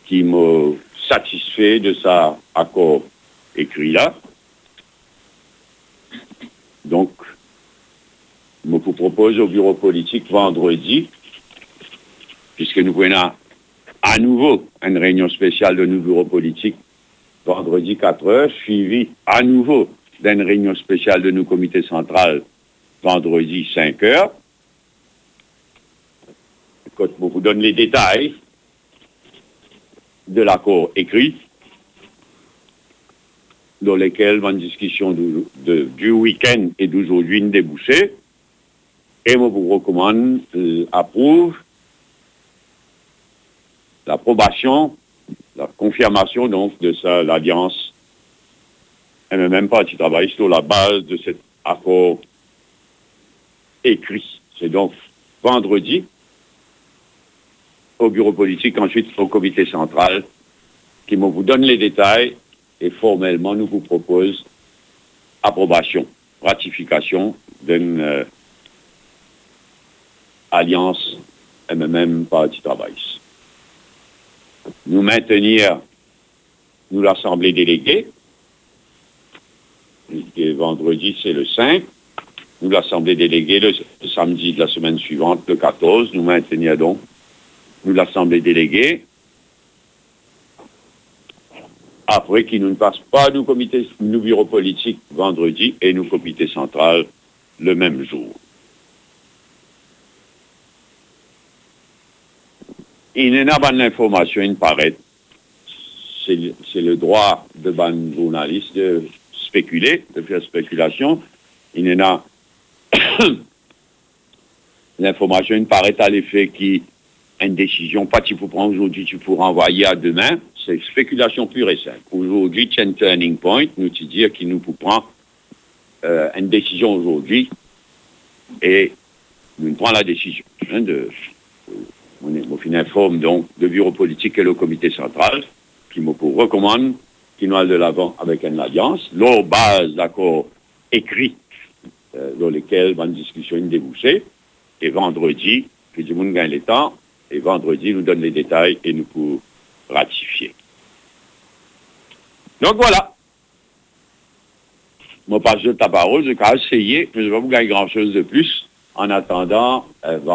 qui m'a satisfait de sa accord écrit là. Donc, je vous propose au bureau politique vendredi, puisque nous venons à nouveau une réunion spéciale de nos bureaux politiques vendredi 4 heures, suivi à nouveau d'une réunion spéciale de nos comités centrales vendredi 5 heures. Je vous donne les détails de l'accord écrit, dans lesquels une discussion du week-end et d'aujourd'hui ne débouchait. Et je vous recommande l'approbation, la confirmation donc de l'alliance MMM Parti Travail sur la base de cet accord écrit. C'est donc vendredi au bureau politique, ensuite au comité central, qui vous donne les détails et formellement nous vous propose approbation, ratification d'une alliance MMM Parti Travail. Nous maintenir, nous l'Assemblée déléguée, et vendredi c'est le 5, nous l'Assemblée déléguée le samedi de la semaine suivante, le 14, nous maintenir donc, nous l'Assemblée déléguée, après qui nous ne passe pas nous bureaux politiques vendredi et nous comité central le même jour. Il y a une information, il paraît, c'est le droit de ban journaliste de spéculer, de faire spéculation. Il y a l'information, il paraît à l'effet qu'une décision, pas tu peux prendre aujourd'hui, tu peux renvoyer à demain, c'est spéculation pure et simple. Aujourd'hui, c'est un turning point, nous te dire qu'il nous prend une décision aujourd'hui et nous prenons la décision on informe donc le bureau politique et le comité central qui me recommande qu'ils nous allent de l'avant avec une alliance, leur base d'accord écrit dans lesquels une discussion est débouchée, et vendredi, que tout le monde gagne le temps, et vendredi nous donne les détails et nous pouvons ratifier. Donc voilà. Moi, pas de ta parole, je vais essayer, mais je ne vais pas vous gagner grand-chose de plus en attendant